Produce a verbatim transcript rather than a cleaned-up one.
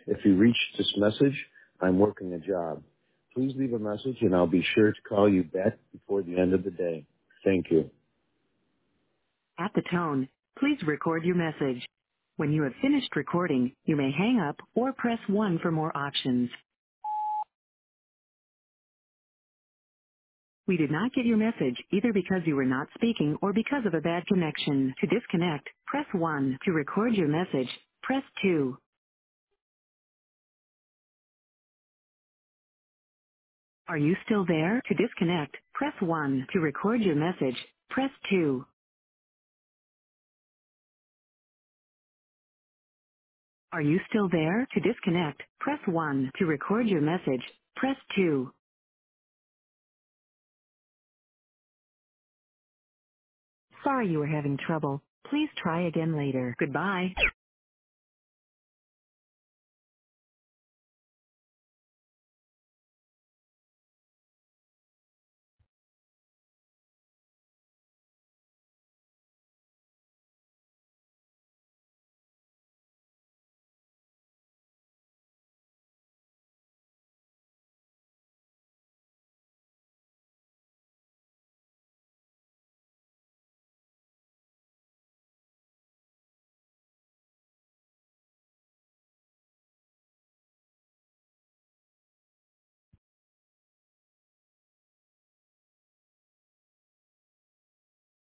If you reach this message, I'm working a job. Please leave a message and I'll be sure to call you back before the end of the day. Thank you. At the tone, please record your message. When you have finished recording, you may hang up or press one for more options. We did not get your message either because you were not speaking or because of a bad connection. To disconnect, press one. To record your message, press two. Are you still there? To disconnect, press one. To record your message, press two. Are you still there? To disconnect, press one. To record your message, press two. Sorry you were having trouble. Please try again later. Goodbye.